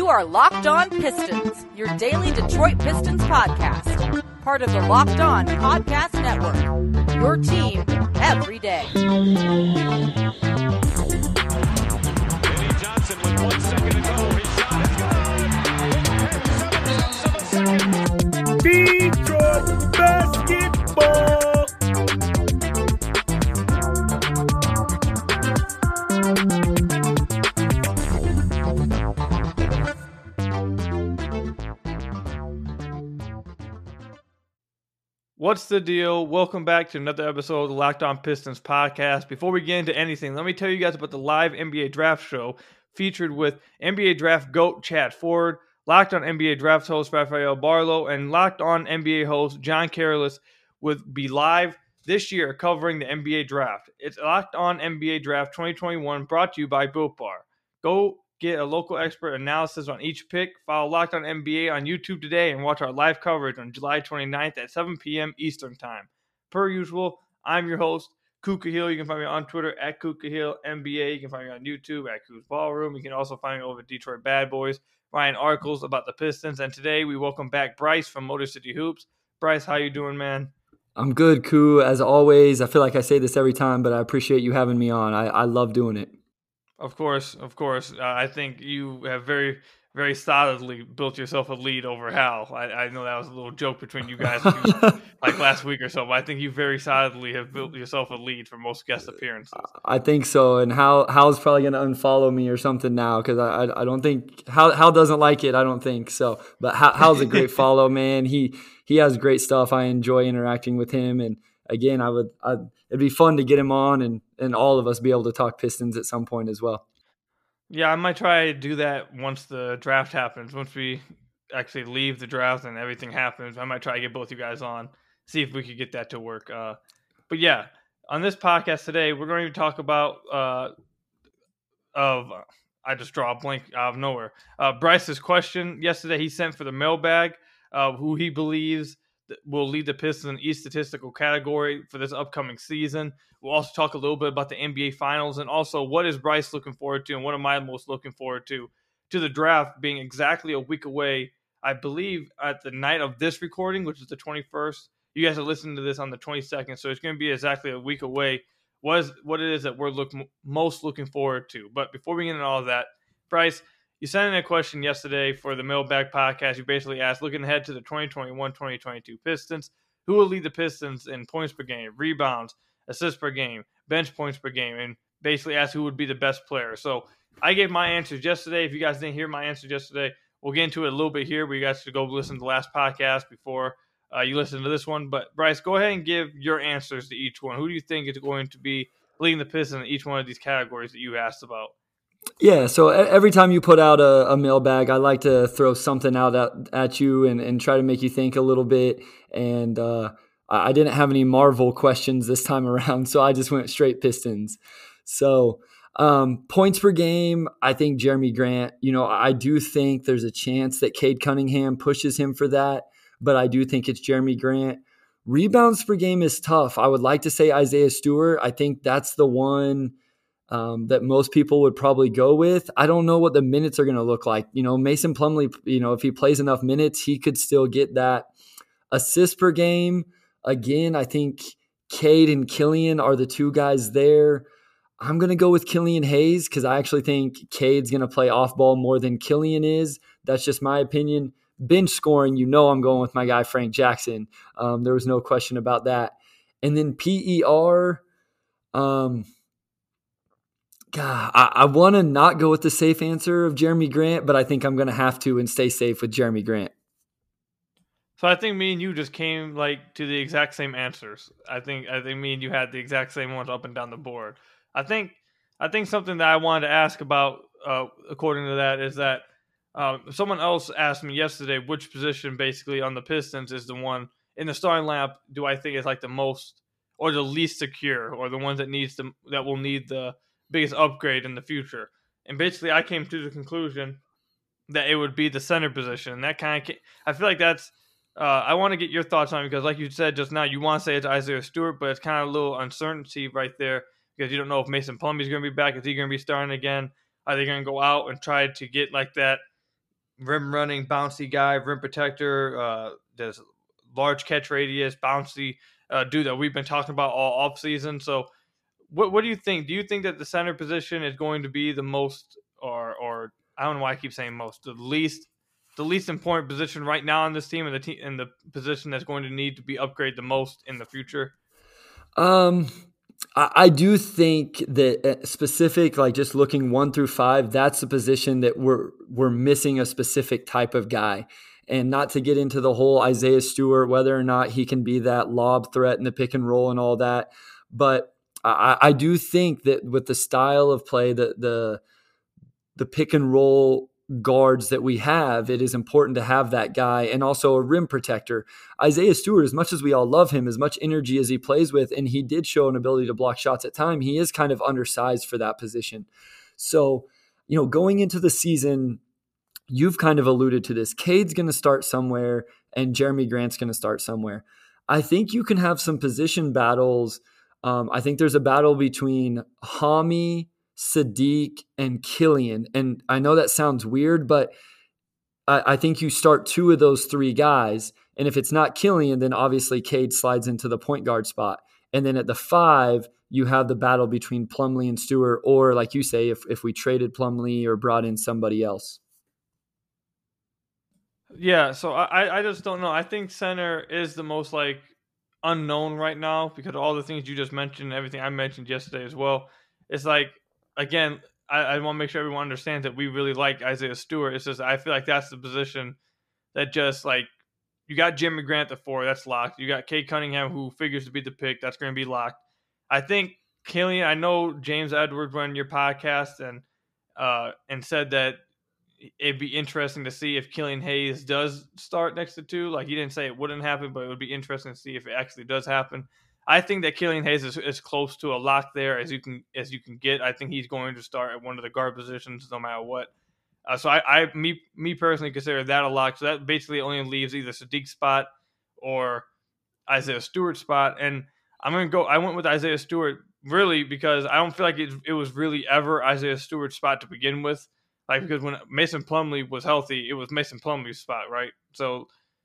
are Locked On Pistons, your daily Detroit Pistons podcast. Part of the Locked On Podcast Network, your team every day. Eddie Johnson with 1 second to go. His shot is good. Detroit basketball. What's the deal? Welcome back to another episode of the Locked On Pistons podcast. Before we get into anything, let me tell you guys about the live NBA draft show featured with NBA draft GOAT Chad Ford, Locked On NBA draft host Rafael Barlow, and Locked On NBA host John Careless will be live this year covering the NBA draft. It's Locked On NBA Draft 2021 brought to you by Built Bar. Go get a local expert analysis on each pick. Follow Locked On NBA on YouTube today and watch our live coverage on July 29th at 7 p.m. Eastern Time. Per usual, I'm your host, Kuka Hill. You can find me on Twitter at Kuka Hill NBA. You can find me on YouTube at Kuka's Ballroom. You can also find me over at Detroit Bad Boys, writing articles about the Pistons. And today we welcome back Bryce from Motor City Hoops. Bryce, how you doing, man? I'm good, Koo. As always, I feel like I say this every time, but I appreciate you having me on. I love doing it. Of course. I think you have very, very solidly built yourself a lead over Hal. I know that was a little joke between you guys like last week or so, but I think you very solidly have built yourself a lead for most guest appearances. I think so, and Hal's probably going to unfollow me or something now because I don't think Hal doesn't like it. I don't think so, but Hal's a great follow, man. He has great stuff. I enjoy interacting with him, and again, it'd be fun to get him on and all of us be able to talk Pistons at some point as well. Yeah, I might try to do that once the draft happens. Once we actually leave the draft and everything happens, I might try to get both you guys on, see if we could get that to work. But yeah, on this podcast today, we're going to talk about I just draw a blank out of nowhere. Bryce's question yesterday he sent for the mailbag, who he believes will lead the Pistons in each statistical category for this upcoming season. We'll also talk a little bit about the NBA Finals and also what is Bryce looking forward to and what am I most looking forward to the draft being exactly a week away, I believe, at the night of this recording, which is the 21st. You guys are listening to this on the 22nd, so it's going to be exactly a week away. What it is that we're most looking forward to. But before we get into all of that, Bryce, you sent in a question yesterday for the Mailbag podcast. You basically asked, looking ahead to the 2021-2022 Pistons, who will lead the Pistons in points per game, rebounds, assists per game, bench points per game, and basically asked who would be the best player. So I gave my answers yesterday. If you guys didn't hear my answers yesterday, we'll get into it a little bit here, but you guys should go listen to the last podcast before you listen to this one. But Bryce, go ahead and give your answers to each one. Who do you think is going to be leading the Pistons in each one of these categories that you asked about? Yeah, so every time you put out a mailbag, I like to throw something out at you and try to make you think a little bit. And I didn't have any Marvel questions this time around, so I just went straight Pistons. So points per game, I think Jeremy Grant. I do think there's a chance that Cade Cunningham pushes him for that, but I do think it's Jeremy Grant. Rebounds per game is tough. I would like to say Isaiah Stewart. I think that's the one that most people would probably go with. I don't know what the minutes are going to look like. Mason Plumlee, if he plays enough minutes, he could still get that. Assists per game, again, I think Cade and Killian are the two guys there. I'm going to go with Killian Hayes because I actually think Cade's going to play off ball more than Killian is. That's just my opinion. Bench scoring, I'm going with my guy Frank Jackson. There was no question about that. And then PER, I want to not go with the safe answer of Jeremy Grant, but I think I'm going to have to and stay safe with Jeremy Grant. So I think me and you just came to the exact same answers. I think me and you had the exact same ones up and down the board. I think something that I wanted to ask about, according to that, is that someone else asked me yesterday which position basically on the Pistons is the one in the starting lineup do I think is the most or the least secure or the ones that will need the biggest upgrade in the future. And basically I came to the conclusion that it would be the center position. And that I feel like that's I want to get your thoughts on it because like you said just now, you want to say it's Isaiah Stewart, but it's kind of a little uncertainty right there because you don't know if Mason Plumlee is going to be back. Is he going to be starting again? Are they going to go out and try to get that rim running, bouncy guy, rim protector. There's large catch radius, bouncy dude that we've been talking about all offseason. So what do you think? Do you think that the center position is going to be the most, or I don't know why I keep saying most, the least important position right now on this team, and the position that's going to need to be upgraded the most in the future? I do think that specific, like just looking 1 through 5, that's the position that we're missing a specific type of guy. And not to get into the whole Isaiah Stewart, whether or not he can be that lob threat in the pick and roll and all that. But I do think that with the style of play, the pick and roll guards that we have, it is important to have that guy and also a rim protector. Isaiah Stewart, as much as we all love him, as much energy as he plays with, and he did show an ability to block shots at time, he is kind of undersized for that position. So, going into the season, you've kind of alluded to this. Cade's going to start somewhere and Jeremy Grant's going to start somewhere. I think you can have some position battles. I think there's a battle between Hami, Sadiq, and Killian. And I know that sounds weird, but I think you start 2 of those 3 guys. And if it's not Killian, then obviously Cade slides into the point guard spot. And then at the 5, you have the battle between Plumlee and Stewart, or like you say, if we traded Plumlee or brought in somebody else. Yeah, so I just don't know. I think center is the most unknown right now because of all the things you just mentioned, everything I mentioned yesterday as well. It's again, I want to make sure everyone understands that we really like Isaiah Stewart. It's just I feel like that's the position that just you got Jeremy Grant at 4, that's locked. You got Cade Cunningham, who figures to be the pick, that's going to be locked. I think Killian, I know James Edwards went on your podcast and said that it'd be interesting to see if Killian Hayes does start next to 2. He didn't say it wouldn't happen, but it would be interesting to see if it actually does happen. I think that Killian Hayes is close to a lock there as you can get. I think he's going to start at one of the guard positions no matter what. So me personally consider that a lock. So that basically only leaves either Sadiq's spot or Isaiah Stewart's spot. And I went with Isaiah Stewart really because I don't feel like it was really ever Isaiah Stewart's spot to begin with. Because when Mason Plumlee was healthy, it was Mason Plumlee's spot, right? So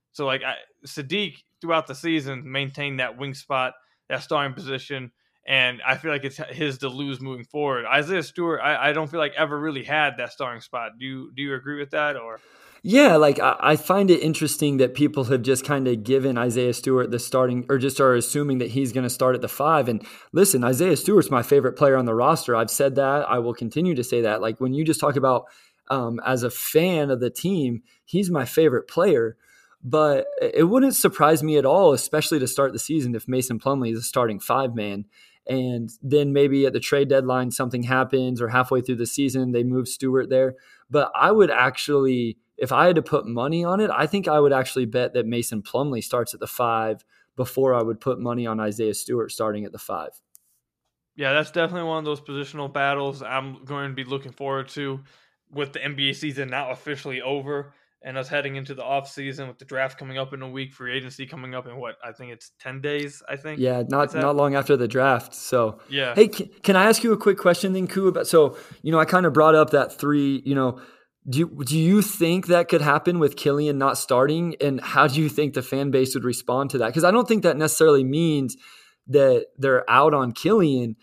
Sadiq throughout the season maintained that wing spot, that starting position, and I feel like it's his to lose moving forward. Isaiah Stewart, I don't feel like ever really had that starting spot. Do you agree with that, or? Yeah, I find it interesting that people have just kind of given Isaiah Stewart the starting, or just are assuming that he's going to start at the 5. And listen, Isaiah Stewart's my favorite player on the roster. I've said that. I will continue to say that. When you just talk about as a fan of the team, he's my favorite player. But it wouldn't surprise me at all, especially to start the season, if Mason Plumlee is a starting 5-man. And then maybe at the trade deadline something happens, or halfway through the season they move Stewart there. But I would actually, if I had to put money on it, I think I would actually bet that Mason Plumlee starts at the 5 before I would put money on Isaiah Stewart starting at the 5. Yeah, that's definitely one of those positional battles I'm going to be looking forward to with the NBA season now officially over and us heading into the offseason with the draft coming up in a week, free agency coming up in I think it's 10 days, I think. Yeah, not long after the draft. So, yeah. Hey, can I ask you a quick question then, Koo? I kind of brought up that 3, do you think that could happen with Killian not starting? And how do you think the fan base would respond to that? Because I don't think that necessarily means that they're out on Killian.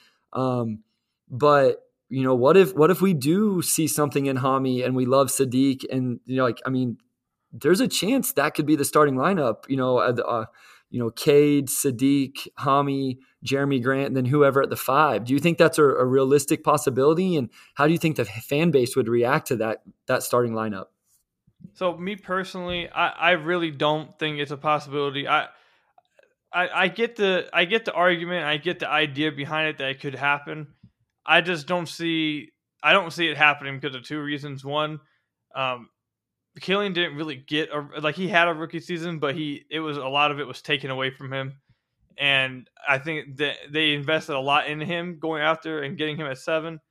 But what if we do see something in Hami and we love Sadiq and there's a chance that could be the starting lineup. Cade, Sadiq, Hami, Jeremy Grant, and then whoever at the 5. Do you think that's a realistic possibility? And how do you think the fan base would react to that starting lineup? So me personally, I really don't think it's a possibility. I get the argument, I get the idea behind it that it could happen. I just don't see it happening because of 2 reasons. One, Killian didn't really get he had a rookie season, but a lot of it was taken away from him. And I think that they invested a lot in him going after and getting him at 7.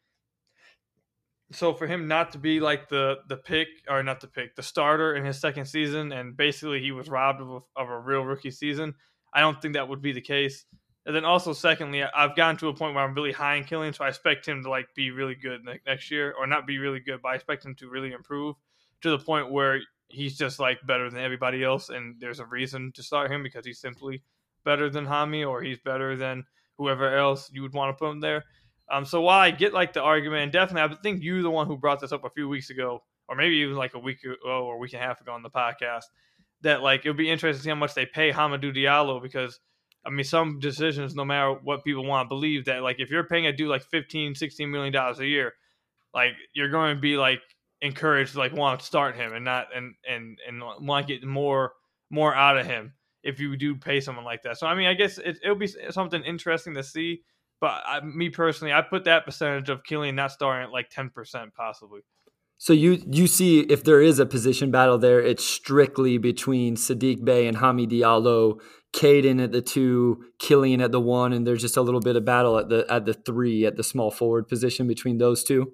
So for him not to be the starter in his second season, and basically he was robbed of a real rookie season, I don't think that would be the case. And then also, secondly, I've gotten to a point where I'm really high in Killian, so I expect him to be really good next year, or not be really good, but I expect him to really improve to the point where he's just like better than everybody else, and there's a reason to start him because he's simply better than Hami, or he's better than whoever else you would want to put him there. So while I get like the argument, and definitely I think you're the one who brought this up a few weeks ago, or maybe even like a week ago or a week and a half ago on the podcast, that like it would be interesting to see how much they pay Hamidou Diallo, because I mean, some decisions, no matter what people want to believe, that like if you're paying a dude like $15-16 million a year, like you're going to be like encouraged to like want to start him and not and want to get more out of him if you do pay someone like that. So I mean, I guess it'll be something interesting to see. But me personally, I put that percentage of Killian not starting at like 10% possibly. So you see, if there is a position battle there, it's strictly between Saddiq Bey and Hami Diallo, Caden at the 2, Killian at the 1, and there's just a little bit of battle at the 3 at the small forward position between those two.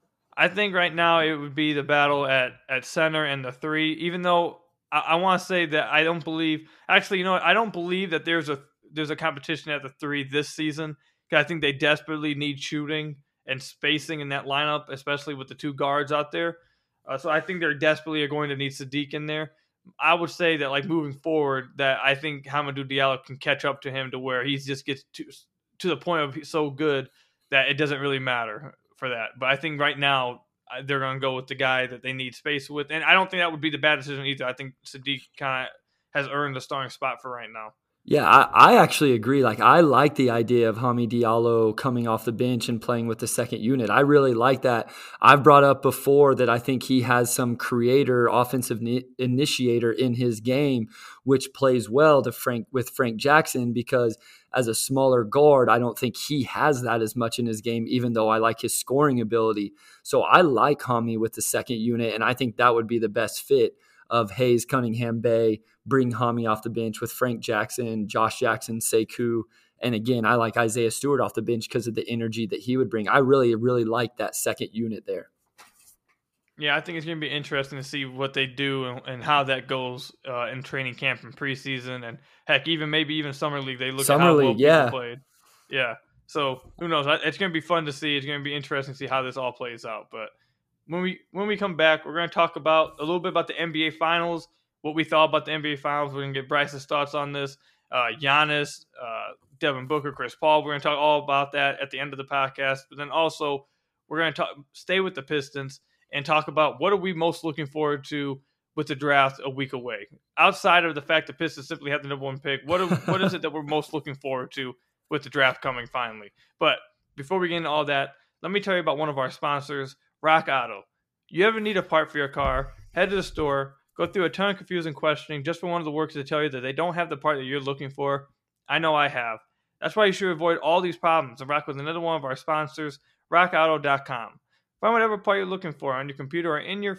I think right now it would be the battle at center and the 3, even though I want to say that I don't believe – actually, you know what? I don't believe that there's a competition at the 3 this season, because I think they desperately need shooting and spacing in that lineup, especially with the 2 guards out there. So I think they're desperately are going to need Saddiq in there. I would say that like moving forward, that I think Hamidou Diallo can catch up to him to where he just gets to the point of so good that it doesn't really matter for that. But I think right now they're going to go with the guy that they need space with. And I don't think that would be the bad decision either. I think Saddiq kind of has earned the starting spot for right now. Yeah, I actually agree. Like, I like the idea of Hami Diallo coming off the bench and playing with the second unit. I really like that. I've brought up before that I think he has some creator, offensive initiator in his game, which plays well with Frank Jackson, because as a smaller guard, I don't think he has that as much in his game, even though I like his scoring ability. So I like Hami with the second unit, and I think that would be the best fit of Hayes, Cunningham, Bey, bring Hami off the bench with Frank Jackson, Josh Jackson, Sekou. And again, I like Isaiah Stewart off the bench because of the energy that he would bring. I really, really like that second unit there. Yeah, I think it's going to be interesting to see what they do and how that goes in training camp and preseason, and heck, even Summer League. They look Summer at how League, well yeah. people played. Yeah, so who knows? It's going to be fun to see. It's going to be interesting to see how this all plays out. But when we come back, we're going to talk about a little bit about the NBA Finals, what we thought about the NBA Finals. We're going to get Bryce's thoughts on this. Giannis, Devin Booker, Chris Paul. We're going to talk all about that at the end of the podcast. But then also, we're going to stay with the Pistons and talk about what are we most looking forward to with the draft a week away. Outside of the fact the Pistons simply have the number 1 pick, what is it that we're most looking forward to with the draft coming finally? But before we get into all that, let me tell you about one of our sponsors, Rock Auto. You ever need a part for your car? Head to the store, go through a ton of confusing questioning just for one of the workers to tell you that they don't have the part that you're looking for. I know I have. That's why you should avoid all these problems and rock with another one of our sponsors, rockauto.com. Find whatever part you're looking for on your computer or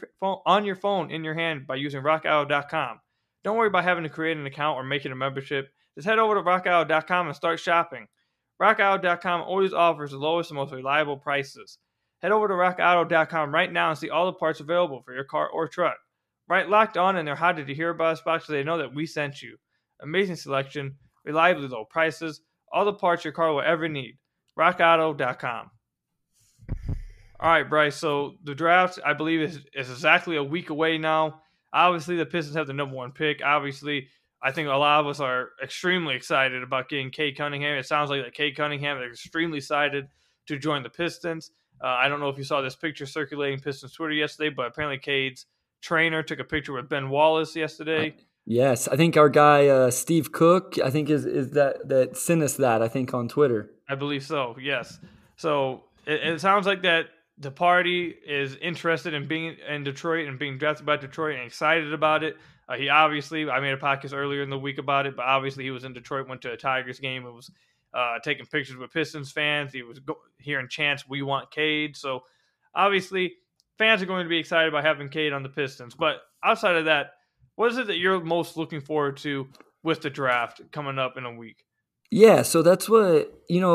on your phone in your hand by using rockauto.com. Don't worry about having to create an account or making a membership. Just head over to rockauto.com and start shopping. rockauto.com always offers the lowest and most reliable prices. Head over to rockauto.com right now and see all the parts available for your car or truck. Right locked on in their How Did You Hear About Us box so they know that we sent you. Amazing selection, reliably low prices, all the parts your car will ever need. rockauto.com. All right, Bryce, so the draft, I believe, is exactly a week away now. Obviously, the Pistons have the number 1 pick. Obviously, I think a lot of us are extremely excited about getting Cade Cunningham. It sounds like that Cade Cunningham is extremely excited to join the Pistons. I don't know if you saw this picture circulating Pistons Twitter yesterday, but apparently Cade's trainer took a picture with Ben Wallace yesterday. Yes, I think our guy Steve Cook, I think is that sent us that, I think, on Twitter. I believe so, yes. So it sounds like that the party is interested in being in Detroit and being drafted by Detroit and excited about it. He obviously, I made a podcast earlier in the week about it, but obviously he was in Detroit, went to a Tigers game. It was taking pictures with Pistons fans. He was hearing chants, "We want Cade." So obviously fans are going to be excited about having Cade on the Pistons. But outside of that, what is it that you're most looking forward to with the draft coming up in a week? Yeah, so that's what,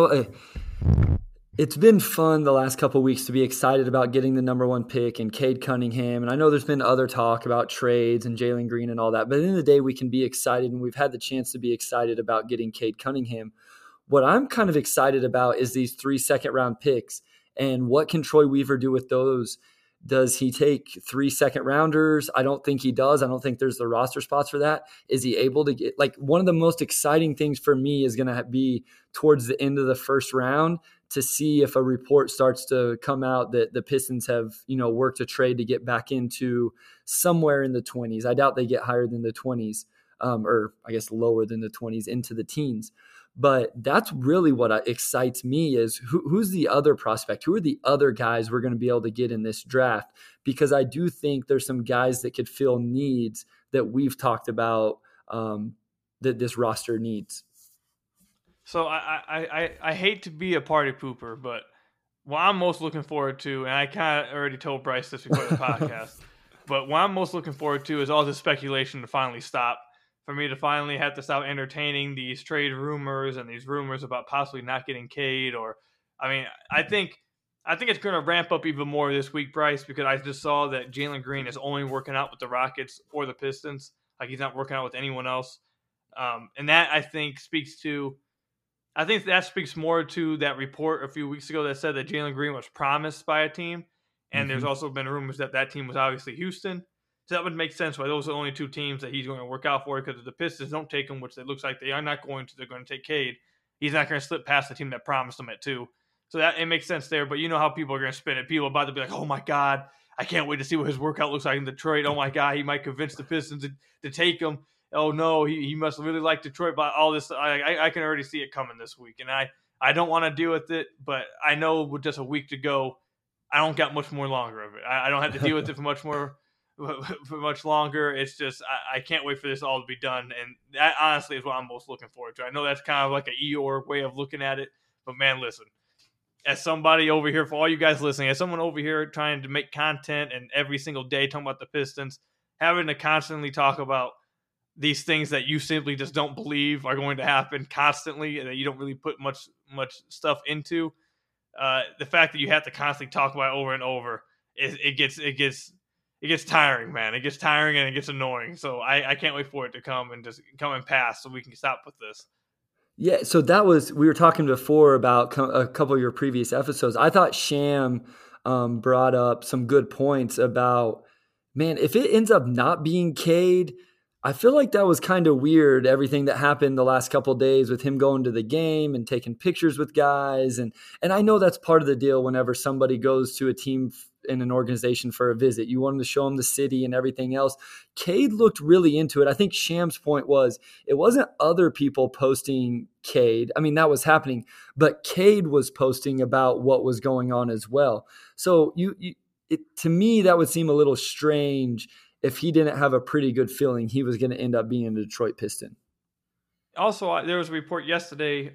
it's been fun the last couple of weeks to be excited about getting the number 1 pick and Cade Cunningham. And I know there's been other talk about trades and Jalen Green and all that. But at the end of the day, we can be excited, and we've had the chance to be excited about getting Cade Cunningham. What I'm kind of excited about is these 3 second-round picks and what can Troy Weaver do with those. Does he take 3 second rounders? I don't think he does. I don't think there's the roster spots for that. Is he able to get, like, one of the most exciting things for me is going to be towards the end of the first round to see if a report starts to come out that the Pistons have, worked a trade to get back into somewhere in the 20s. I doubt they get higher than the 20s, or I guess lower than the 20s into the teens. But that's really what excites me is who's the other prospect? Who are the other guys we're going to be able to get in this draft? Because I do think there's some guys that could fill needs that we've talked about that this roster needs. So I hate to be a party pooper, but what I'm most looking forward to, and I kind of already told Bryce this before the podcast, but what I'm most looking forward to is all this speculation to finally stop. For me to finally have to stop entertaining these trade rumors and these rumors about possibly not getting Cade. I think it's going to ramp up even more this week, Bryce, because I just saw that Jalen Green is only working out with the Rockets or the Pistons. Like, he's not working out with anyone else. And that, I think that speaks more to that report a few weeks ago that said that Jalen Green was promised by a team. And there's also been rumors that team was obviously Houston. So that would make sense why those are the only two teams that he's going to work out for, because if the Pistons don't take him, which it looks like they are not going to, they're going to take Cade, he's not going to slip past the team that promised him at 2. So that it makes sense there. But you know how people are going to spin it. People are about to be like, oh, my God, I can't wait to see what his workout looks like in Detroit. Oh, my God, he might convince the Pistons to take him. Oh, no, he must really like Detroit. But all this, I can already see it coming this week. And I don't want to deal with it, but I know with just a week to go, I don't got much more longer of it. I don't have to deal with it for much longer. It's just I can't wait for this all to be done, and that honestly is what I'm most looking forward to. I know that's kind of like an Eeyore way of looking at it, but man, listen, as somebody over here, for all you guys listening, as someone over here trying to make content and every single day talking about the Pistons, having to constantly talk about these things that you simply just don't believe are going to happen constantly and that you don't really put much stuff into, the fact that you have to constantly talk about it over and over, it gets tiring, man. It gets tiring and it gets annoying. So I can't wait for it to come and pass so we can stop with this. Yeah, so we were talking before about a couple of your previous episodes. I thought Sham brought up some good points about, man, if it ends up not being Cade, I feel like that was kind of weird, everything that happened the last couple of days with him going to the game and taking pictures with guys. And I know that's part of the deal whenever somebody goes to a team in an organization for a visit. You want them to show them the city and everything else. Cade looked really into it. I think Sham's point was it wasn't other people posting Cade. I mean, that was happening, but Cade was posting about what was going on as well. So to me, that would seem a little strange if he didn't have a pretty good feeling he was going to end up being a Detroit Piston. Also, there was a report yesterday,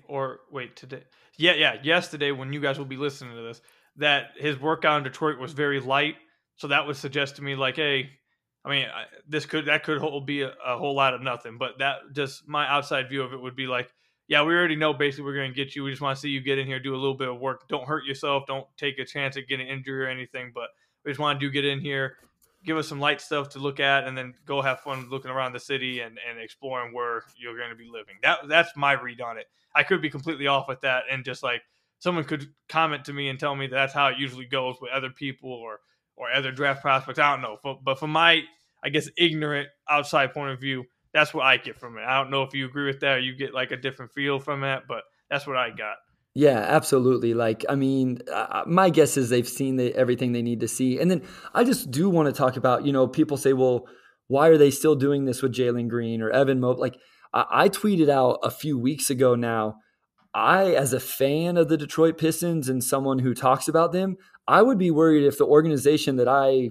yesterday when you guys will be listening to this, that his workout in Detroit was very light. So that would suggest to me, like, hey, I mean, that could be a whole lot of nothing. But that just my outside view of it would be like, yeah, we already know basically we're going to get you. We just want to see you get in here, do a little bit of work. Don't hurt yourself. Don't take a chance at getting injured or anything. But we just want to get in here, give us some light stuff to look at, and then go have fun looking around the city and exploring where you're going to be living. That's my read on it. I could be completely off with that, and just like someone could comment to me and tell me that's how it usually goes with other people or other draft prospects. I don't know. But from my, I guess, ignorant outside point of view, that's what I get from it. I don't know if you agree with that or you get like a different feel from that, but that's what I got. Yeah, absolutely. Like, I mean, my guess is they've seen everything they need to see. And then I just do want to talk about, people say, well, why are they still doing this with Jalen Green or Evan Mobley? Like, I tweeted out a few weeks ago now, as a fan of the Detroit Pistons and someone who talks about them, I would be worried if the organization that I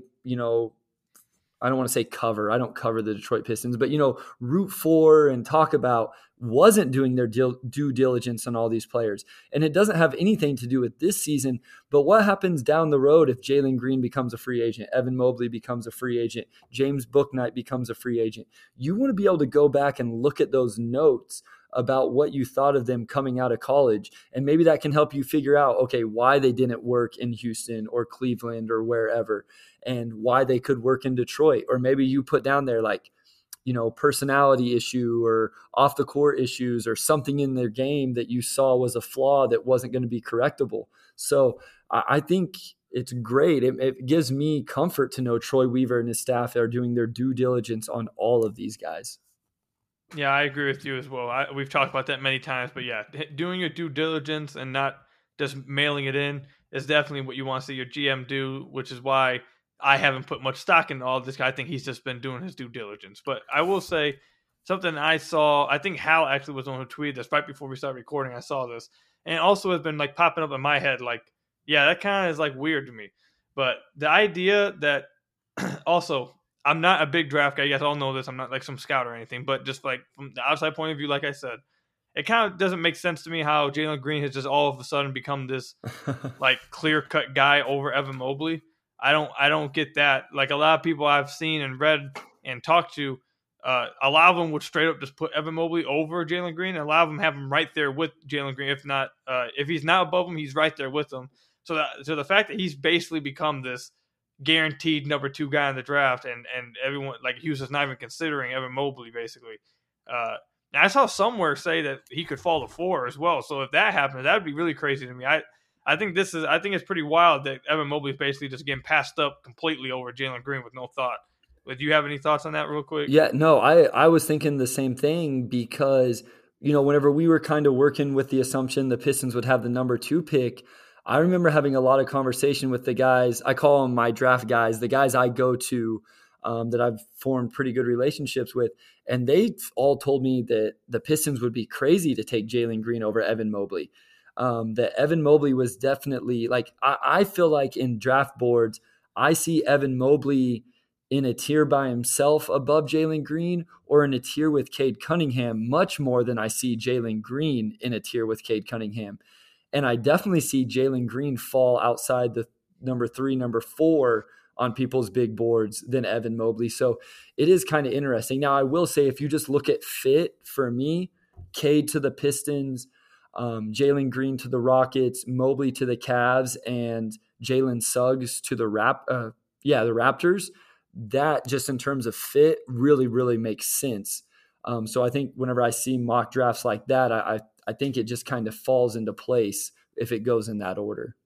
don't want to say cover. I don't cover the Detroit Pistons, but, root for and talk about wasn't doing their due diligence on all these players. And it doesn't have anything to do with this season, but what happens down the road if Jalen Green becomes a free agent, Evan Mobley becomes a free agent, James Bouknight becomes a free agent? You want to be able to go back and look at those notes about what you thought of them coming out of college. And maybe that can help you figure out, okay, why they didn't work in Houston or Cleveland or wherever, and why they could work in Detroit. Or maybe you put down there like, personality issue or off the court issues or something in their game that you saw was a flaw that wasn't going to be correctable. So I think it's great. It gives me comfort to know Troy Weaver and his staff are doing their due diligence on all of these guys. Yeah, I agree with you as well. We've talked about that many times, but yeah, doing your due diligence and not just mailing it in is definitely what you want to see your GM do, which is why I haven't put much stock in all of this guy. I think he's just been doing his due diligence. But I will say something I saw, I think Hal actually was on who tweeted this right before we started recording. I saw this. And it also has been like popping up in my head, like, yeah, that kind of is like weird to me. But the idea that also, I'm not a big draft guy. You guys all know this. I'm not like some scout or anything, but just like from the outside point of view, like I said, it kind of doesn't make sense to me how Jalen Green has just all of a sudden become this like clear-cut guy over Evan Mobley. I don't get that. Like a lot of people I've seen and read and talked to, a lot of them would straight up just put Evan Mobley over Jalen Green, and a lot of them have him right there with Jalen Green. If not, if he's not above him, he's right there with him. So the fact that he's basically become this guaranteed number 2 guy in the draft, and everyone like Hughes is not even considering Evan Mobley basically. I saw somewhere say that he could fall to 4 as well. So if that happens, that would be really crazy to me. I think it's pretty wild that Evan Mobley is basically just getting passed up completely over Jalen Green with no thought. Do you have any thoughts on that real quick? Yeah, no, I was thinking the same thing because, whenever we were kind of working with the assumption the Pistons would have the number 2 pick, I remember having a lot of conversation with the guys. I call them my draft guys, the guys I go to that I've formed pretty good relationships with. And they all told me that the Pistons would be crazy to take Jalen Green over Evan Mobley. That Evan Mobley was definitely like, I feel like in draft boards, I see Evan Mobley in a tier by himself above Jalen Green or in a tier with Cade Cunningham much more than I see Jalen Green in a tier with Cade Cunningham. And I definitely see Jalen Green fall outside the number 3, number 4 on people's big boards than Evan Mobley. So it is kind of interesting. Now, I will say if you just look at fit for me, Cade to the Pistons, Jalen Green to the Rockets, Mobley to the Cavs, and Jalen Suggs to the Raptors, that just in terms of fit really, really makes sense. So I think whenever I see mock drafts like that, I think it just kind of falls into place if it goes in that order.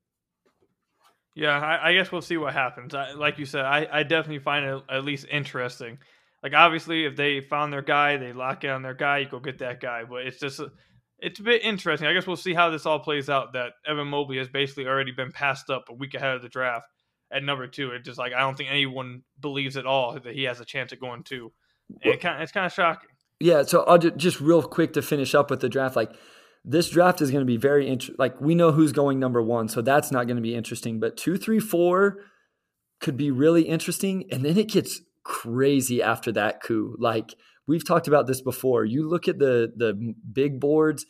Yeah, I guess we'll see what happens. Like you said, I definitely find it at least interesting. Like, obviously, if they found their guy, they lock in on their guy, you go get that guy. But it's just it's a bit interesting. I guess we'll see how this all plays out, that Evan Mobley has basically already been passed up a week ahead of the draft at number 2. It's just like I don't think anyone believes at all that he has a chance at going 2. And it's kind of shocking. Yeah, so I'll just real quick to finish up with the draft. Like, this draft is going to be very interesting. Like, we know who's going number 1, so that's not going to be interesting. But 2, 3, 4 could be really interesting, and then it gets crazy after that coup. Like, we've talked about this before. You look at the big boards,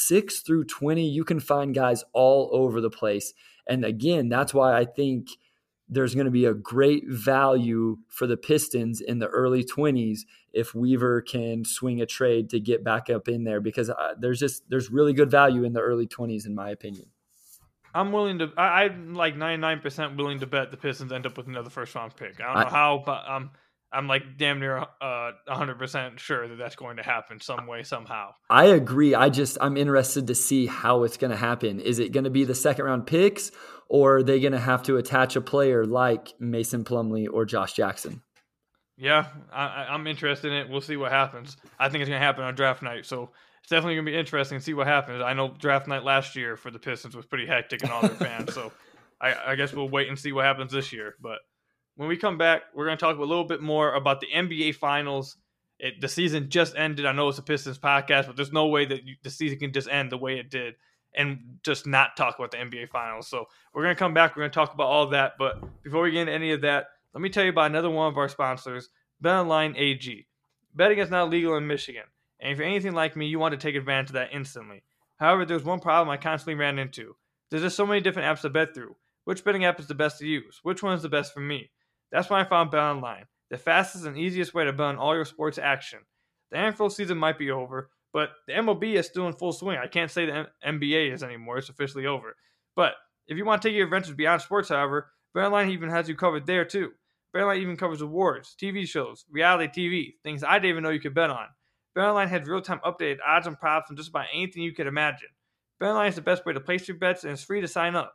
6 through 20, you can find guys all over the place. And again, that's why I think there's going to be a great value for the Pistons in the early 20s if Weaver can swing a trade to get back up in there, because there's really good value in the early 20s in my opinion. I'm like 99% willing to bet the Pistons end up with another first round pick. I don't know how, but I'm like damn near 100% sure that that's going to happen some way, somehow. I agree. I'm interested to see how it's going to happen. Is it going to be the second round picks, or are they going to have to attach a player like Mason Plumlee or Josh Jackson? Yeah, I'm interested in it. We'll see what happens. I think it's going to happen on draft night, so it's definitely going to be interesting to see what happens. I know draft night last year for the Pistons was pretty hectic and all their fans, so I guess we'll wait and see what happens this year. But when we come back, we're going to talk a little bit more about the NBA Finals. The season just ended. I know it's a Pistons podcast, but there's no way that the season can just end the way it did and just not talk about the NBA Finals. So we're going to come back. We're going to talk about all of that. But before we get into any of that, let me tell you about another one of our sponsors, BetOnline AG. Betting is now legal in Michigan, and if you're anything like me, you want to take advantage of that instantly. However, there's one problem I constantly ran into. There's just so many different apps to bet through. Which betting app is the best to use? Which one is the best for me? That's why I found BetOnline, the fastest and easiest way to bet on all your sports action. The NFL season might be over, but the MLB is still in full swing. I can't say the NBA is anymore. It's officially over. But if you want to take your adventures beyond sports, however, BetOnline even has you covered there too. BetOnline even covers awards, TV shows, reality TV, things I didn't even know you could bet on. BetOnline has real-time updated odds and props on just about anything you could imagine. BetOnline is the best way to place your bets, and it's free to sign up.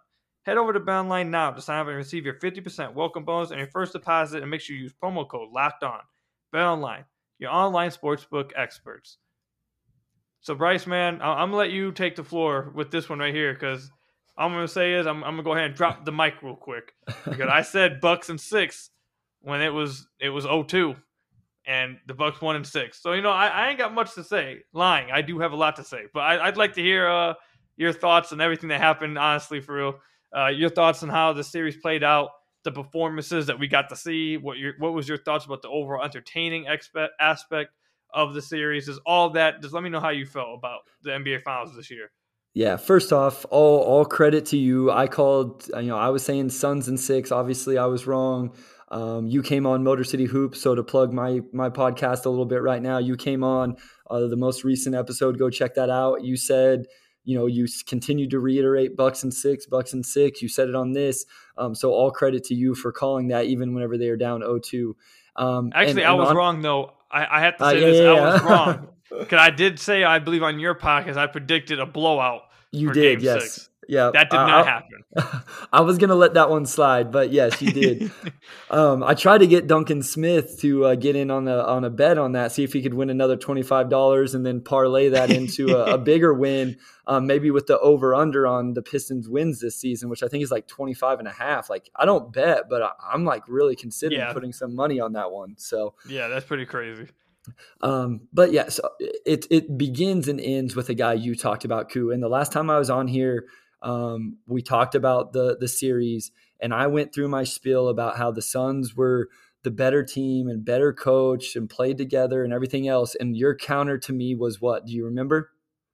Head over to BetOnline now to sign up and receive your 50% welcome bonus on your first deposit, and make sure you use promo code LOCKEDON. BetOnline, your online sportsbook experts. So, Bryce, man, I'm going to let you take the floor with this one right here, because all I'm going to say is I'm going to go ahead and drop the mic real quick. Because I said Bucks in 6 when it was 0-2, and the Bucks won in 6. So, I ain't got much to say. Lying, I do have a lot to say. But I'd like to hear your thoughts on everything that happened, honestly, for real. Your thoughts on how the series played out, the performances that we got to see. What was your thoughts about the overall entertaining aspect of the series? Is all that? Just let me know how you felt about the NBA Finals this year. Yeah, first off, all credit to you. I called, I was saying Suns in 6. Obviously, I was wrong. You came on Motor City Hoops, so to plug my podcast a little bit right now, you came on the most recent episode. Go check that out. You said, you continued to reiterate Bucks in 6. You said it on this. So all credit to you for calling that, even whenever they were down 0-2. Actually, I was wrong, though. I have to say this. Yeah. I was wrong. Because I did say, I believe on your podcast, I predicted a blowout. You for did, Game yes. 6. Yeah, that did not happen. I was going to let that one slide, but yes, you did. I tried to get Duncan Smith to get in on a bet on that, see if he could win another $25 and then parlay that into a bigger win, maybe with the over-under on the Pistons wins this season, which I think is like 25.5. Like, I don't bet, but I'm like really considering putting some money on that one. So yeah, that's pretty crazy. But yeah, so it begins and ends with a guy you talked about, Koo. And the last time I was on here, we talked about the series, and I went through my spiel about how the Suns were the better team and better coach and played together and everything else. And your counter to me was what? Do you remember?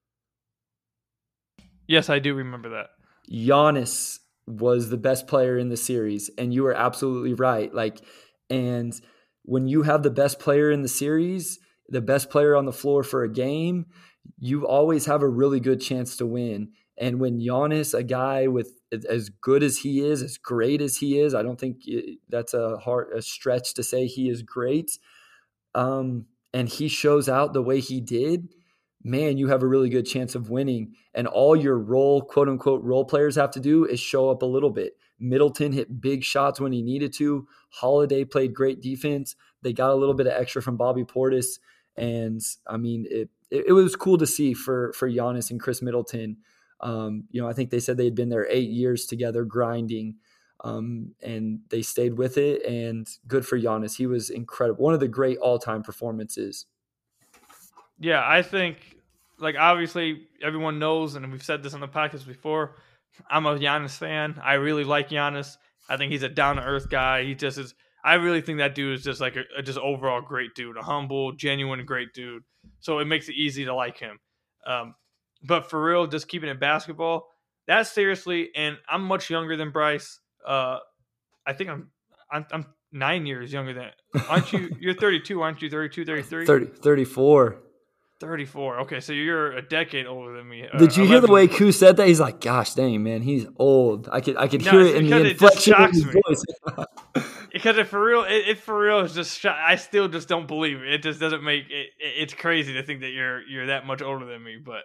Yes, I do remember that. Giannis was the best player in the series, and you were absolutely right. And when you have the best player in the series, the best player on the floor for a game, you always have a really good chance to win. And when Giannis, a guy with as good as he is, as great as he is, I don't think that's a stretch to say he is great. And he shows out the way he did, man, you have a really good chance of winning. And all your quote unquote role players have to do is show up a little bit. Middleton hit big shots when he needed to. Holiday played great defense. They got a little bit of extra from Bobby Portis. And I mean, it was cool to see for Giannis and Chris Middleton. I think they said they had been there 8 years together grinding, and they stayed with it, and good for Giannis. He was incredible. One of the great all-time performances. Yeah, I think, obviously everyone knows, and we've said this on the podcast before, I'm a Giannis fan. I really like Giannis. I think he's a down-to-earth guy. He just is. I really think that dude is just like a just overall great dude, a humble, genuine, great dude. So it makes it easy to like him. But for real, just keeping it basketball, that's seriously, and I'm much younger than Bryce. I think I'm 9 years younger than, aren't you? You're 32, aren't you? 32, 33? 34. 34. Okay, so you're a decade older than me. Did you hear the way Koo said that? He's like, "Gosh, dang, man, he's old." I could hear it in the inflection of his voice. Because for real, it's just I still just don't believe it. It just doesn't make it. It's crazy to think that you're that much older than me. But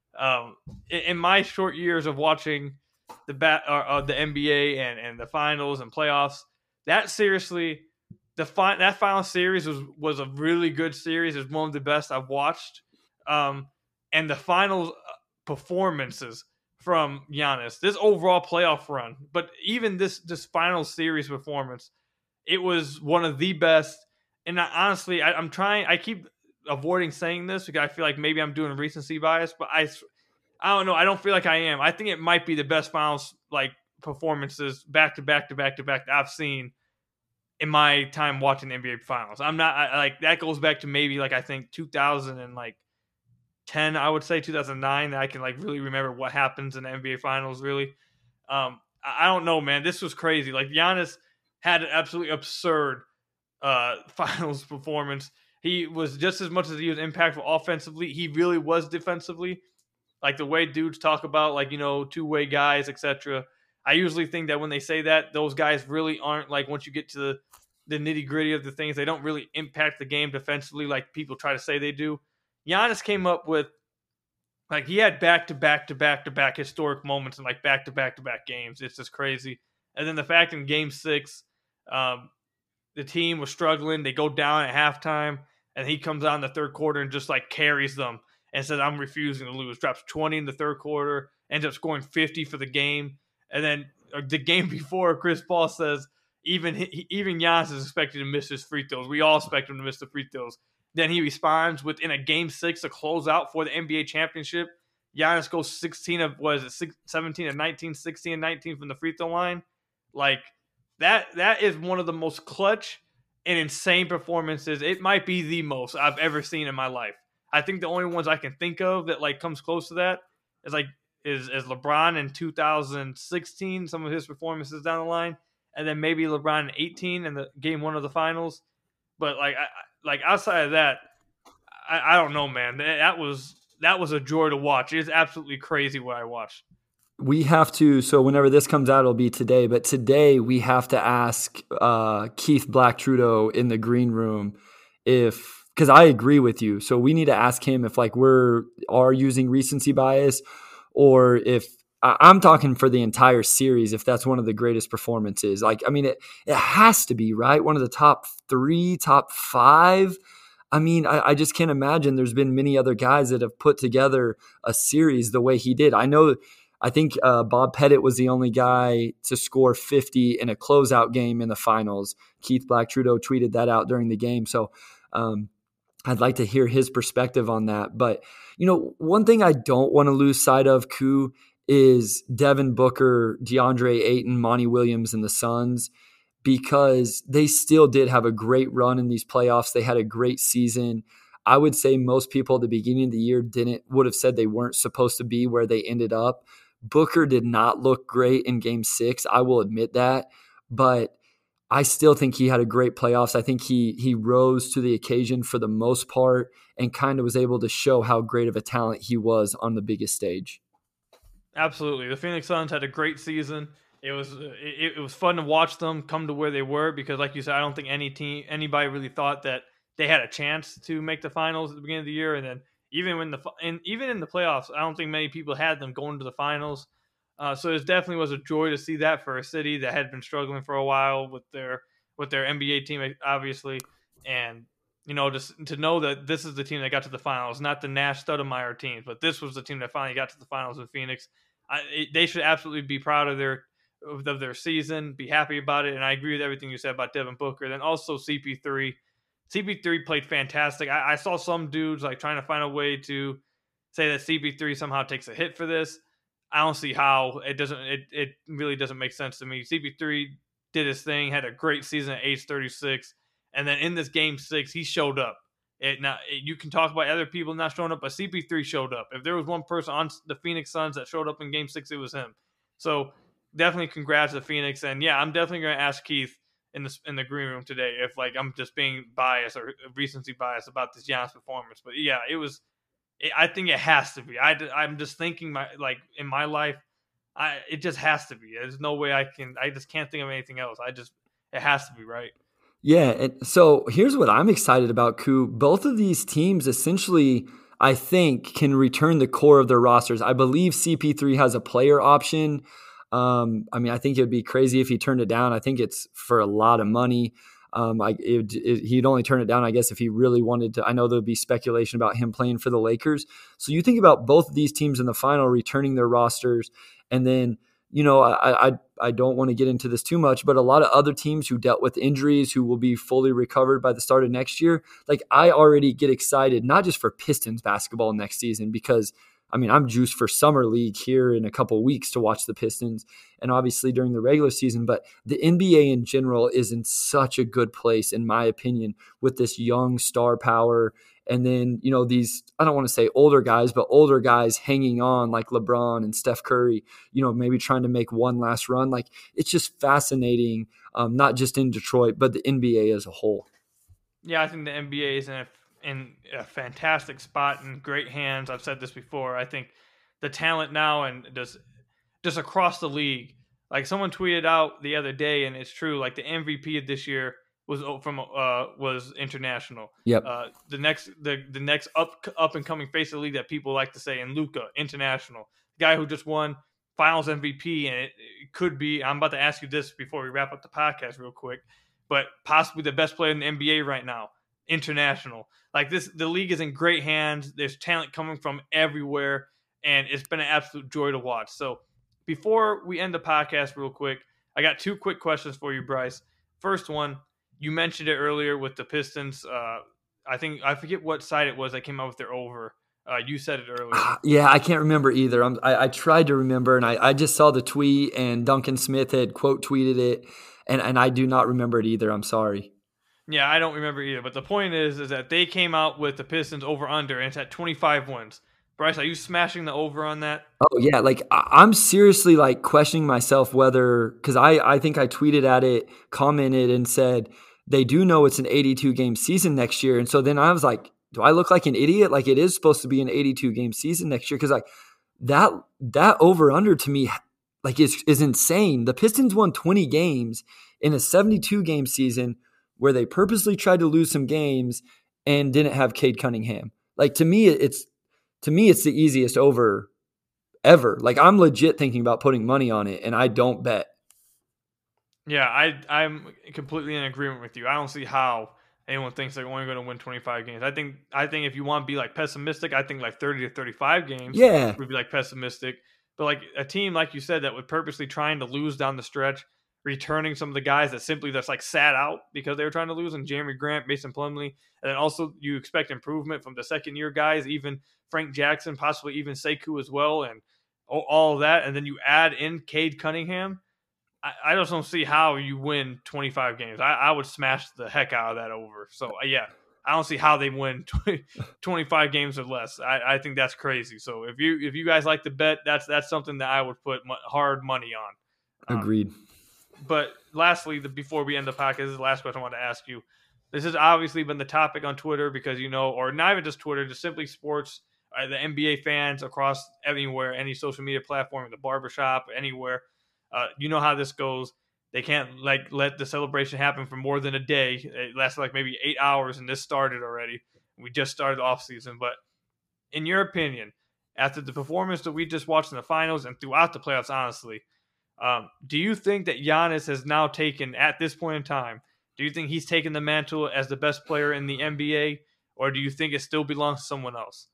in my short years of watching the NBA and the finals and playoffs, that seriously. That final series was a really good series. It was one of the best I've watched. And the final performances from Giannis, this overall playoff run, but even this final series performance, it was one of the best. And honestly, I keep avoiding saying this because I feel like maybe I'm doing recency bias, but I don't know. I don't feel like I am. I think it might be the best finals performances back to back that I've seen in my time watching the NBA Finals. I'm not that goes back to maybe I think 2010, I would say 2009. That I can really remember what happens in the NBA Finals. Really, I don't know, man. This was crazy. Giannis had an absolutely absurd Finals performance. He was just as much as he was impactful offensively. He really was defensively. The way dudes talk about two-way guys, etc. I usually think that when they say that, those guys really aren't once you get to the nitty-gritty of the things, they don't really impact the game defensively like people try to say they do. Giannis came up with Like, he had back-to-back historic moments and, like, back-to-back games. It's just crazy. And then the fact in Game 6, the team was struggling. They go down at halftime, and he comes out in the third quarter and just, like, carries them and says, I'm refusing to lose. Drops 20 in the third quarter, ends up scoring 50 for the game. And then the game before, Chris Paul says, even Giannis is expected to miss his free throws. We all expect him to miss the free throws. Then he responds within a Game 6 to close out for the NBA championship. Giannis goes 17 of 19, 16 and 19 from the free throw line. Like, that is one of the most clutch and insane performances. It might be the most I've ever seen in my life. I think the only ones I can think of that, like, comes close to that is LeBron in 2016, some of his performances down the line, and then maybe LeBron in 18 in the Game 1 of the finals. But like outside of that, I don't know, man. That was a joy to watch. It's absolutely crazy what I watched. We have to, so whenever this comes out, it'll be today. But today we have to ask Keith Black-Trudeau in the green room because I agree with you. So we need to ask him if, like, are using recency bias, or if I'm talking for the entire series, if that's one of the greatest performances. Like, I mean, it has to be, right? One of the top 3, top 5. I mean, I just can't imagine there's been many other guys that have put together a series the way he did. I think Bob Pettit was the only guy to score 50 in a closeout game in the finals. Keith Black-Trudeau tweeted that out during the game. So I'd like to hear his perspective on that. But, you know, one thing I don't want to lose sight of, Koo, is Devin Booker, DeAndre Ayton, Monty Williams, and the Suns, because they still did have a great run in these playoffs. They had a great season. I would say most people at the beginning of the year would have said they weren't supposed to be where they ended up. Booker did not look great in Game 6. I will admit that, but I still think he had a great playoffs. I think he rose to the occasion for the most part and kind of was able to show how great of a talent he was on the biggest stage. Absolutely. The Phoenix Suns had a great season. It was fun to watch them come to where they were because, like you said, I don't think anybody really thought that they had a chance to make the finals at the beginning of the year. And then even in the playoffs, I don't think many people had them going to the finals. So it definitely was a joy to see that for a city that had been struggling for a while with their NBA team, obviously. And, you know, just to know that this is the team that got to the finals, not the Nash Stoudemire teams, but this was the team that finally got to the finals in Phoenix. They should absolutely be proud of their season, be happy about it. And I agree with everything you said about Devin Booker. Then also CP3. CP3 played fantastic. I saw some dudes like trying to find a way to say that CP3 somehow takes a hit for this. I don't see how. It really doesn't make sense to me. CP3 did his thing, had a great season at age 36. And then in this Game 6, he showed up. You can talk about other people not showing up, but CP3 showed up. If there was one person on the Phoenix Suns that showed up in Game 6, it was him. So definitely congrats to Phoenix. And yeah, I'm definitely going to ask Keith in the green room today if, like, I'm just being biased or recency biased about this Giannis performance. But yeah, I think it has to be. I'm just thinking in my life, it just has to be. There's no way I just can't think of anything else. It has to be, right? Yeah, and so here's what I'm excited about, Koo. Both of these teams essentially, I think, can return the core of their rosters. I believe CP3 has a player option. I mean, I think it would be crazy if he turned it down. I think it's for a lot of money. He'd only turn it down, I guess, if he really wanted to. I know there'll be speculation about him playing for the Lakers. So you think about both of these teams in the final returning their rosters, and then, you know, I don't want to get into this too much, but a lot of other teams who dealt with injuries who will be fully recovered by the start of next year. Like, I already get excited, not just for Pistons basketball next season, because I mean, I'm juiced for Summer League here in a couple of weeks to watch the Pistons, and obviously during the regular season. But the NBA in general is in such a good place, in my opinion, with this young star power. And then, you know, these, I don't want to say older guys, but older guys hanging on like LeBron and Steph Curry, you know, maybe trying to make one last run. Like, it's just fascinating, not just in Detroit, but the NBA as a whole. Yeah, I think the NBA is in a fantastic spot and great hands. I've said this before. I think the talent now and just across the league, like someone tweeted out the other day, and it's true, like the MVP of this year, was international. Yep. The next up and coming face of the league that people like to say, and Luka, international, guy who just won Finals MVP, and it could be. I'm about to ask you this before we wrap up the podcast real quick, but possibly the best player in the NBA right now, international. Like this, the league is in great hands. There's talent coming from everywhere, and it's been an absolute joy to watch. So before we end the podcast real quick, I got 2 quick questions for you, Bryce. First one, you mentioned it earlier with the Pistons. I forget what side it was that came out with their over. You said it earlier. Yeah, I can't remember either. I tried to remember, and I just saw the tweet, and Duncan Smith had quote tweeted it, and I do not remember it either. I'm sorry. Yeah, I don't remember either. But the point is that they came out with the Pistons over under, and it's at 25 wins. Bryce, are you smashing the over on that? Oh yeah, like I'm seriously like questioning myself whether, because I think I tweeted at it, commented, and said they do know it's an 82 game season next year, and so then I was like, do I look like an idiot? Like it is supposed to be an 82 game season next year, because like that over under to me like is insane. The Pistons won 20 games in a 72 game season where they purposely tried to lose some games and didn't have Cade Cunningham. Like to me it's the easiest over ever. Like I'm legit thinking about putting money on it, and I don't bet. Yeah, I'm completely in agreement with you. I don't see how anyone thinks they're only going to win 25 games. I think if you want to be like pessimistic, I think like 30 to 35 games would be like pessimistic. But like a team, like you said, that was purposely trying to lose down the stretch, returning some of the guys that's like sat out because they were trying to lose, and Jeremy Grant, Mason Plumlee, and then also you expect improvement from the second year guys, even Frank Jackson, possibly even Sekou as well, and all of that, and then you add in Cade Cunningham. I just don't see how you win 25 games. I would smash the heck out of that over. So yeah, I don't see how they win 25 games or less. I think that's crazy. So if you guys like to bet, that's something that I would put hard money on. Agreed. But lastly, before we end the podcast, this is the last question I want to ask you. This has obviously been the topic on Twitter because, or not even just Twitter, just simply sports, the NBA fans across anywhere, any social media platform, the barbershop, anywhere. You know how this goes. They can't let the celebration happen for more than a day. It lasted like maybe 8 hours, and this started already. We just started the offseason. But in your opinion, after the performance that we just watched in the finals and throughout the playoffs, honestly, do you think that Giannis has now taken, at this point in time, do you think he's taken the mantle as the best player in the NBA, or do you think it still belongs to someone else?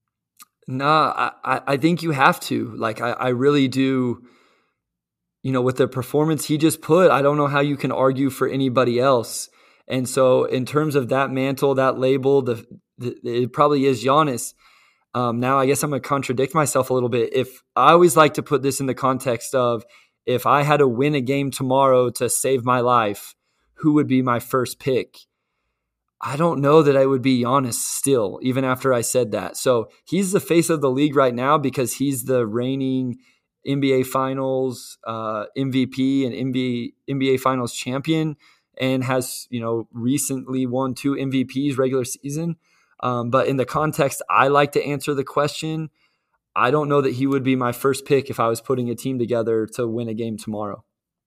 Nah, I think you have to. Like, I really do. With the performance he just put, I don't know how you can argue for anybody else. And so in terms of that mantle, that label, it probably is Giannis. Now, I guess I'm going to contradict myself a little bit. If I always like to put this in the context of, if I had to win a game tomorrow to save my life, who would be my first pick? I don't know that I would be Giannis still, even after I said that. So he's the face of the league right now because he's the reigning NBA Finals MVP and NBA Finals champion, and has recently won 2 MVPs regular season. But in the context I like to answer the question, I don't know that he would be my first pick if I was putting a team together to win a game tomorrow.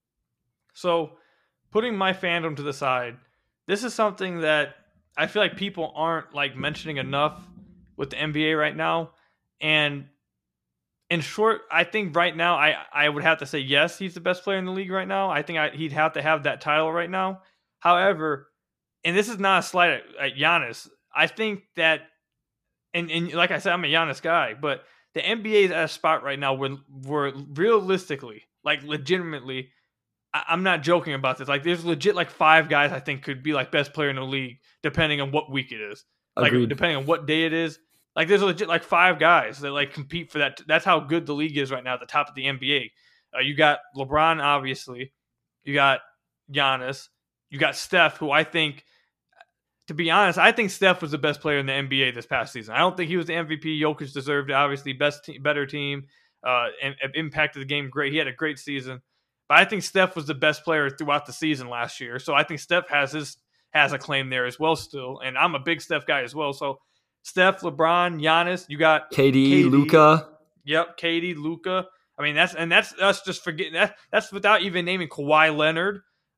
So putting my fandom to the side, this is something that I feel like people aren't like mentioning enough with the NBA right now. And in short, I think right now I would have to say yes, he's the best player in the league right now. I think he'd have to have that title right now. However, and this is not a slight at Giannis, I think that, and like I said, I'm a Giannis guy, but the NBA is at a spot right now where realistically, like legitimately, I'm not joking about this. Like there's legit like 5 guys I think could be like best player in the league depending on what week it is. Like Agreed. Depending on what day it is. Like there's legit like 5 guys that like compete for that. That's how good the league is right now at the top of the NBA. You got LeBron, obviously. You got Giannis. You got Steph, who I think, to be honest, I think Steph was the best player in the NBA this past season. I don't think he was the MVP. Jokic deserved it, obviously. Better team. And impacted the game great. He had a great season. But I think Steph was the best player throughout the season last year. So I think Steph has a claim there as well still. And I'm a big Steph guy as well. So Steph, LeBron, Giannis, you got KD, Luka. Yep, KD, Luka. I mean, that's us just forgetting that. That's without even naming Kawhi Leonard.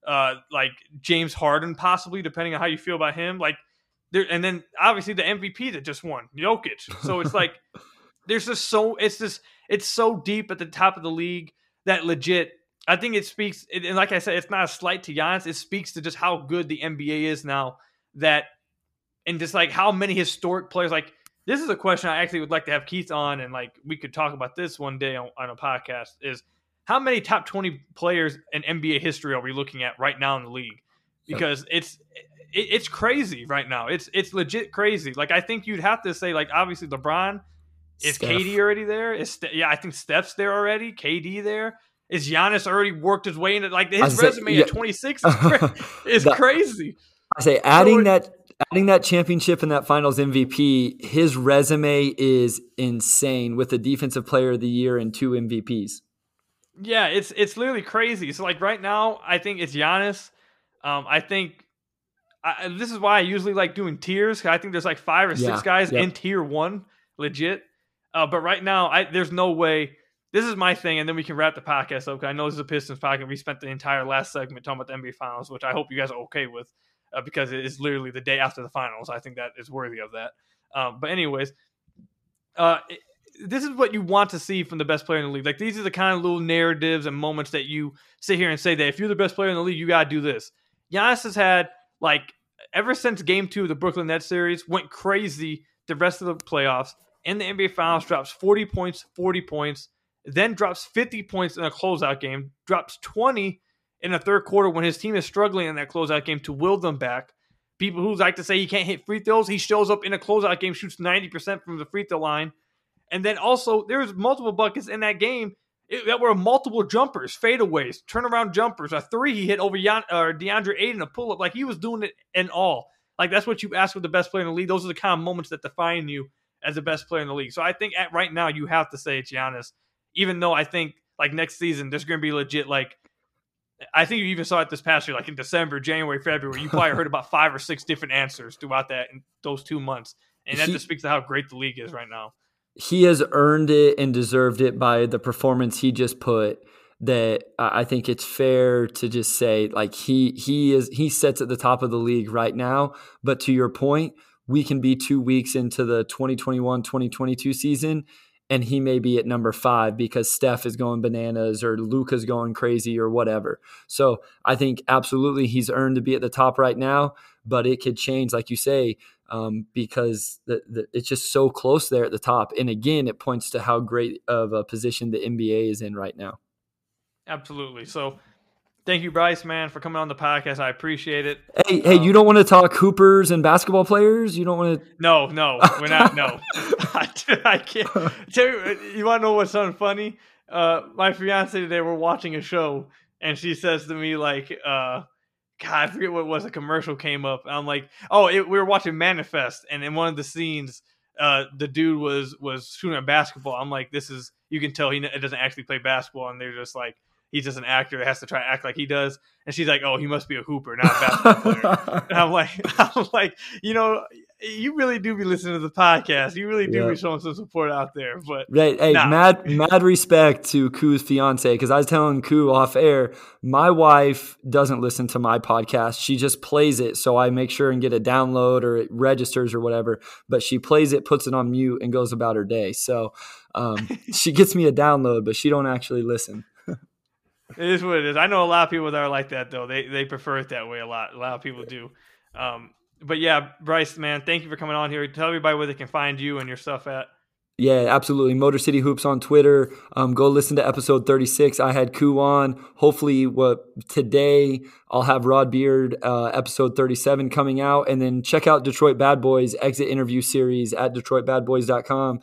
like James Harden possibly, depending on how you feel about him. Like there, and then obviously the MVP that just won, Jokic. So it's like there's just it's so deep at the top of the league that legit. I think it speaks, and like I said, it's not a slight to Giannis. It speaks to just how good the NBA is now. That and just like how many historic players. Like this is a question I actually would like to have Keith on, and like we could talk about this one day on a podcast. Is how many top 20 players in NBA history are we looking at right now in the league? Because it's crazy right now. It's legit crazy. Like I think you'd have to say like obviously LeBron. Is Steph. KD already there? I think Steph's there already. KD there. Is Giannis already worked his way into like his resume at 26 is crazy. I say adding that championship and that Finals MVP, his resume is insane with the Defensive Player of the Year and 2 MVPs. Yeah, it's literally crazy. So like right now, I think it's Giannis. I think this is why I usually like doing tiers. 'Cause I think there's like 5 or 6 guys in tier 1, legit. But right now, there's no way. This is my thing, and then we can wrap the podcast up. Because I know this is a Pistons podcast. We spent the entire last segment talking about the NBA Finals, which I hope you guys are okay with, because it is literally the day after the Finals. I think that is worthy of that. But anyways, this is what you want to see from the best player in the league. Like these are the kind of little narratives and moments that you sit here and say that if you're the best player in the league, you gotta do this. Giannis has had like ever since Game 2 of the Brooklyn Nets series went crazy. The rest of the playoffs in the NBA Finals drops 40 points, then drops 50 points in a closeout game, drops 20 in the third quarter when his team is struggling in that closeout game to will them back. People who like to say he can't hit free throws, he shows up in a closeout game, shoots 90% from the free throw line. And then also, there was multiple buckets in that game that were multiple jumpers, fadeaways, turnaround jumpers. A 3 he hit over DeAndre Ayton, a pull-up. Like, he was doing it in all. Like, that's what you ask for the best player in the league. Those are the kind of moments that define you as the best player in the league. So I think right now you have to say it's Giannis, even though I think, like, next season there's going to be legit, like, I think you even saw it this past year, like in December, January, February. You probably heard about 5 or 6 different answers throughout those 2 months. And that just speaks to how great the league is right now. He has earned it and deserved it by the performance he just put. That I think it's fair to just say, like, he sits at the top of the league right now. But to your point, we can be 2 weeks into the 2021-2022 season, and he may be at number 5 because Steph is going bananas or Luka's going crazy or whatever. So I think absolutely he's earned to be at the top right now, but it could change, like you say, because it's just so close there at the top. And again, it points to how great of a position the NBA is in right now. Absolutely. So thank you, Bryce, man, for coming on the podcast. I appreciate it. Hey, you don't want to talk Hoopers and basketball players? You don't want to? No, we're not. No, I can't. You want to know what's something funny? My fiance today, we're watching a show, and she says to me, like, God, I forget what it was. A commercial came up. And I'm like, we were watching Manifest, and in one of the scenes, the dude was shooting a basketball. I'm like, you can tell he doesn't actually play basketball, and they're just like, he's just an actor that has to try to act like he does. And she's like, oh, he must be a hooper, not a basketball player. And I'm like, you really do be listening to the podcast. You really do be showing some support out there. But mad respect to Koo's fiance, because I was telling Koo off air, my wife doesn't listen to my podcast. She just plays it, so I make sure and get a download or it registers or whatever. But she plays it, puts it on mute, and goes about her day. So she gets me a download, but she don't actually listen. It is what it is. I know a lot of people that are like that, though. They prefer it that way a lot. A lot of people do. But yeah, Bryce, man, thank you for coming on here. Tell everybody where they can find you and your stuff at. Yeah, absolutely. Motor City Hoops on Twitter. Go listen to episode 36. I had Koo on. Hopefully today I'll have Rod Beard episode 37 coming out. And then check out Detroit Bad Boys exit interview series at DetroitBadBoys.com.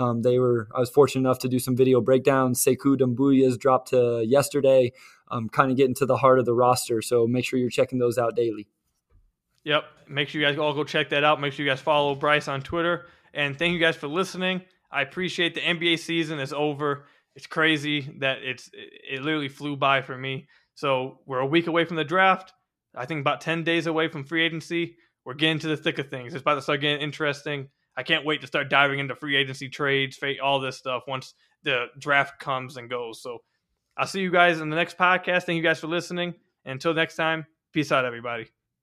I was fortunate enough to do some video breakdowns. Sekou Doumbouya's dropped yesterday. Kind of getting to the heart of the roster. So make sure you're checking those out daily. Yep. Make sure you guys all go check that out. Make sure you guys follow Bryce on Twitter. And thank you guys for listening. I appreciate the NBA season is over. It's crazy that it literally flew by for me. So we're a week away from the draft. I think about 10 days away from free agency. We're getting to the thick of things. It's about to start getting interesting. I can't wait to start diving into free agency trades, all this stuff once the draft comes and goes. So I'll see you guys in the next podcast. Thank you guys for listening. And until next time, peace out, everybody.